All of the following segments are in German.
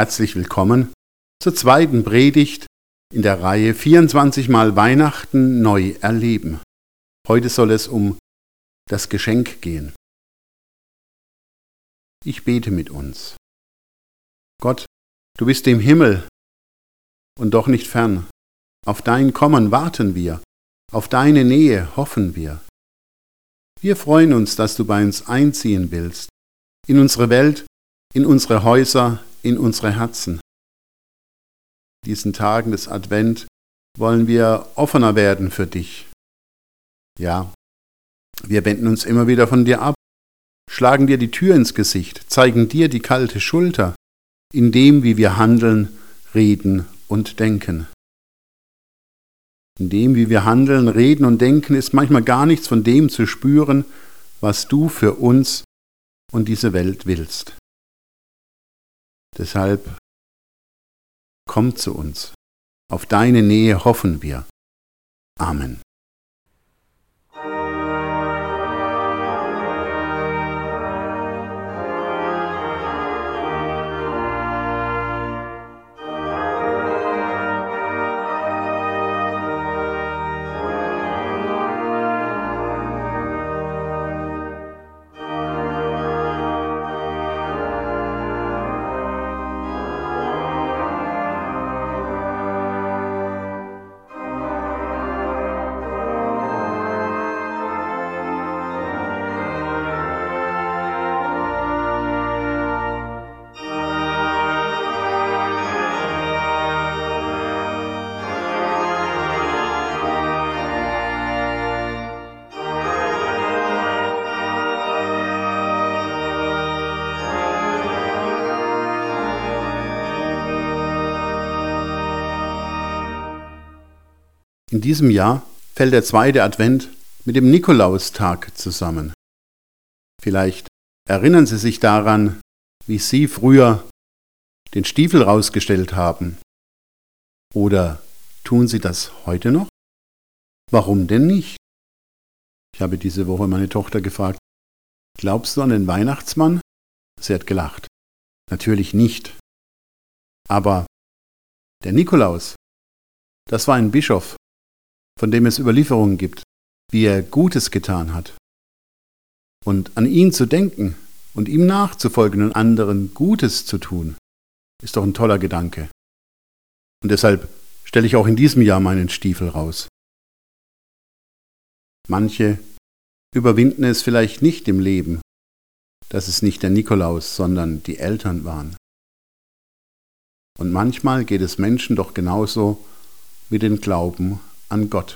Herzlich willkommen zur zweiten Predigt in der Reihe 24 Mal Weihnachten neu erleben. Heute soll es um das Geschenk gehen. Ich bete mit uns. Gott, du bist im Himmel und doch nicht fern. Auf dein Kommen warten wir, auf deine Nähe hoffen wir. Wir freuen uns, dass du bei uns einziehen willst, in unsere Welt, in unsere Häuser, in unsere Herzen. In diesen Tagen des Advent wollen wir offener werden für dich. Ja, wir wenden uns immer wieder von dir ab, schlagen dir die Tür ins Gesicht, zeigen dir die kalte Schulter, in dem, wie wir handeln, reden und denken. In dem, wie wir handeln, reden und denken, ist manchmal gar nichts von dem zu spüren, was du für uns und diese Welt willst. Deshalb komm zu uns. Auf deine Nähe hoffen wir. Amen. In diesem Jahr fällt der zweite Advent mit dem Nikolaustag zusammen. Vielleicht erinnern Sie sich daran, wie Sie früher den Stiefel rausgestellt haben. Oder tun Sie das heute noch? Warum denn nicht? Ich habe diese Woche meine Tochter gefragt, glaubst du an den Weihnachtsmann? Sie hat gelacht. Natürlich nicht. Aber der Nikolaus, das war ein Bischof, von dem es Überlieferungen gibt, wie er Gutes getan hat. Und an ihn zu denken und ihm nachzufolgen und anderen Gutes zu tun, ist doch ein toller Gedanke. Und deshalb stelle ich auch in diesem Jahr meinen Stiefel raus. Manche überwinden es vielleicht nicht im Leben, dass es nicht der Nikolaus, sondern die Eltern waren. Und manchmal geht es Menschen doch genauso wie den Glauben an Gott.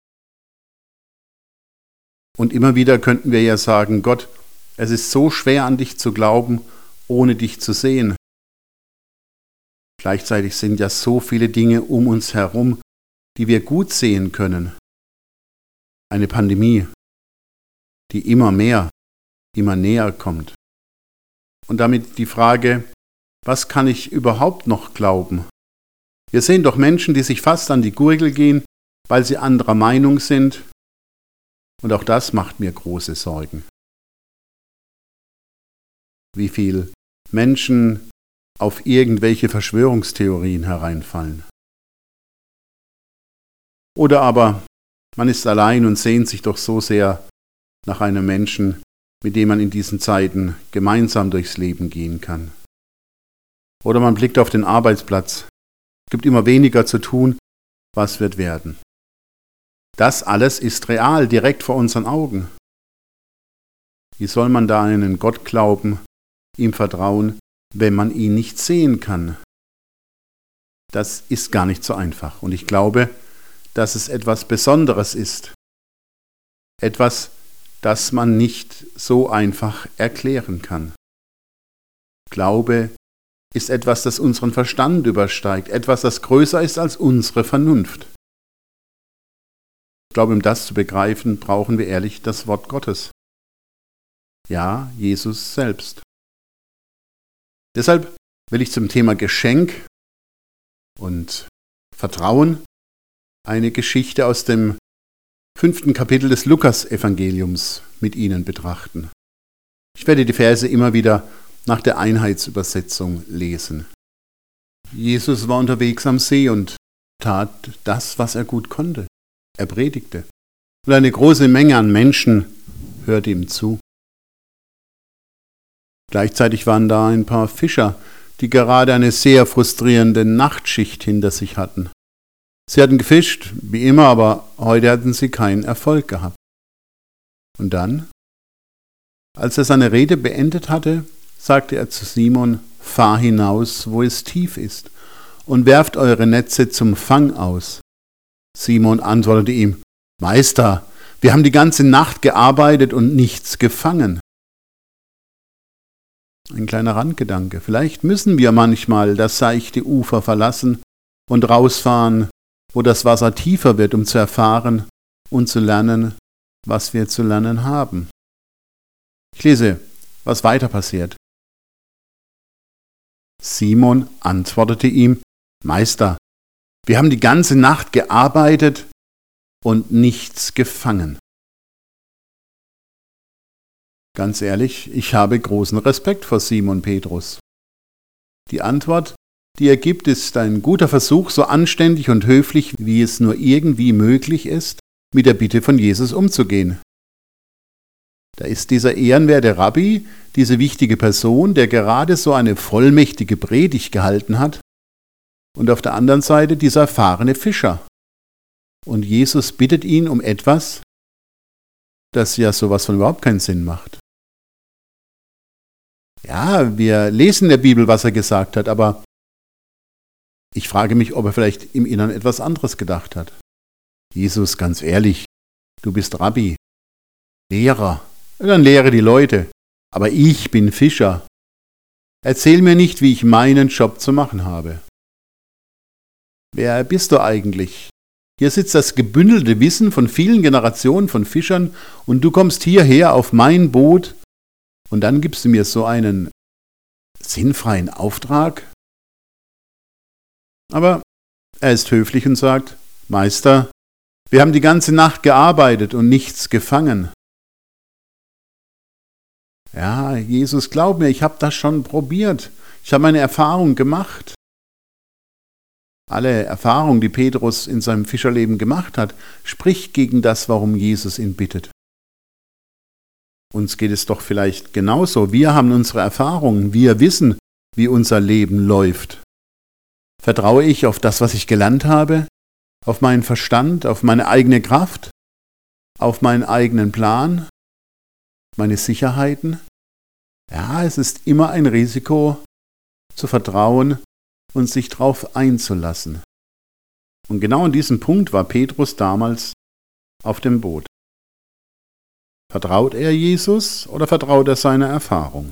Und immer wieder könnten wir ja sagen, Gott, es ist so schwer an dich zu glauben, ohne dich zu sehen. Gleichzeitig sind ja so viele Dinge um uns herum, die wir gut sehen können. Eine Pandemie, die immer näher kommt. Und damit die Frage, was kann ich überhaupt noch glauben? Wir sehen doch Menschen, die sich fast an die Gurgel gehen, weil sie anderer Meinung sind. Und auch das macht mir große Sorgen. Wie viele Menschen auf irgendwelche Verschwörungstheorien hereinfallen. Oder aber man ist allein und sehnt sich doch so sehr nach einem Menschen, mit dem man in diesen Zeiten gemeinsam durchs Leben gehen kann. Oder man blickt auf den Arbeitsplatz. Es gibt immer weniger zu tun. Was wird werden? Das alles ist real, direkt vor unseren Augen. Wie soll man da an einen Gott glauben, ihm vertrauen, wenn man ihn nicht sehen kann? Das ist gar nicht so einfach. Und ich glaube, dass es etwas Besonderes ist. Etwas, das man nicht so einfach erklären kann. Glaube ist etwas, das unseren Verstand übersteigt, etwas, das größer ist als unsere Vernunft. Ich glaube, um das zu begreifen, brauchen wir ehrlich das Wort Gottes. Ja, Jesus selbst. Deshalb will ich zum Thema Geschenk und Vertrauen eine Geschichte aus dem 5. Kapitel des Lukas-Evangeliums mit Ihnen betrachten. Ich werde die Verse immer wieder nach der Einheitsübersetzung lesen. Jesus war unterwegs am See und tat das, was er gut konnte. Er predigte. Und eine große Menge an Menschen hörte ihm zu. Gleichzeitig waren da ein paar Fischer, die gerade eine sehr frustrierende Nachtschicht hinter sich hatten. Sie hatten gefischt, wie immer, aber heute hatten sie keinen Erfolg gehabt. Und dann, als er seine Rede beendet hatte, sagte er zu Simon: Fahr hinaus, wo es tief ist, und werft eure Netze zum Fang aus. Simon antwortete ihm: Meister, wir haben die ganze Nacht gearbeitet und nichts gefangen. Ein kleiner Randgedanke. Vielleicht müssen wir manchmal das seichte Ufer verlassen und rausfahren, wo das Wasser tiefer wird, um zu erfahren und zu lernen, was wir zu lernen haben. Ich lese, was weiter passiert. Simon antwortete ihm: Meister, wir haben die ganze Nacht gearbeitet und nichts gefangen. Ganz ehrlich, ich habe großen Respekt vor Simon Petrus. Die Antwort, die er gibt, ist ein guter Versuch, so anständig und höflich, wie es nur irgendwie möglich ist, mit der Bitte von Jesus umzugehen. Da ist dieser ehrenwerte Rabbi, diese wichtige Person, der gerade so eine vollmächtige Predigt gehalten hat, und auf der anderen Seite dieser erfahrene Fischer. Und Jesus bittet ihn um etwas, das ja sowas von überhaupt keinen Sinn macht. Ja, wir lesen in der Bibel, was er gesagt hat, aber ich frage mich, ob er vielleicht im Inneren etwas anderes gedacht hat. Jesus, ganz ehrlich, du bist Rabbi, Lehrer, dann lehre die Leute, aber ich bin Fischer. Erzähl mir nicht, wie ich meinen Job zu machen habe. Wer bist du eigentlich? Hier sitzt das gebündelte Wissen von vielen Generationen von Fischern und du kommst hierher auf mein Boot und dann gibst du mir so einen sinnfreien Auftrag? Aber er ist höflich und sagt: Meister, wir haben die ganze Nacht gearbeitet und nichts gefangen. Ja, Jesus, glaub mir, ich habe das schon probiert. Ich habe meine Erfahrung gemacht. Alle Erfahrungen, die Petrus in seinem Fischerleben gemacht hat, spricht gegen das, warum Jesus ihn bittet. Uns geht es doch vielleicht genauso. Wir haben unsere Erfahrungen, wir wissen, wie unser Leben läuft. Vertraue ich auf das, was ich gelernt habe, auf meinen Verstand, auf meine eigene Kraft, auf meinen eigenen Plan, meine Sicherheiten? Ja, es ist immer ein Risiko, zu vertrauen und sich darauf einzulassen. Und genau an diesem Punkt war Petrus damals auf dem Boot. Vertraut er Jesus oder vertraut er seiner Erfahrung?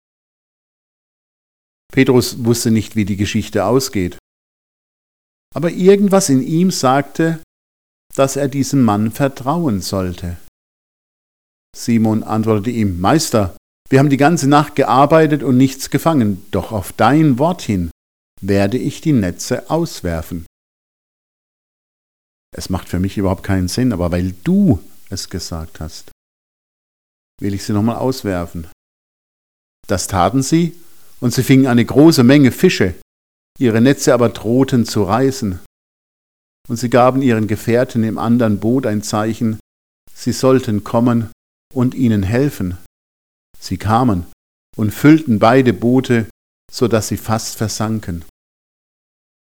Petrus wusste nicht, wie die Geschichte ausgeht. Aber irgendwas in ihm sagte, dass er diesem Mann vertrauen sollte. Simon antwortete ihm: Meister, wir haben die ganze Nacht gearbeitet und nichts gefangen, doch auf dein Wort hin werde ich die Netze auswerfen. Es macht für mich überhaupt keinen Sinn, aber weil du es gesagt hast, will ich sie nochmal auswerfen. Das taten sie, und sie fingen eine große Menge Fische, ihre Netze aber drohten zu reißen. Und sie gaben ihren Gefährten im anderen Boot ein Zeichen, sie sollten kommen und ihnen helfen. Sie kamen und füllten beide Boote, so dass sie fast versanken.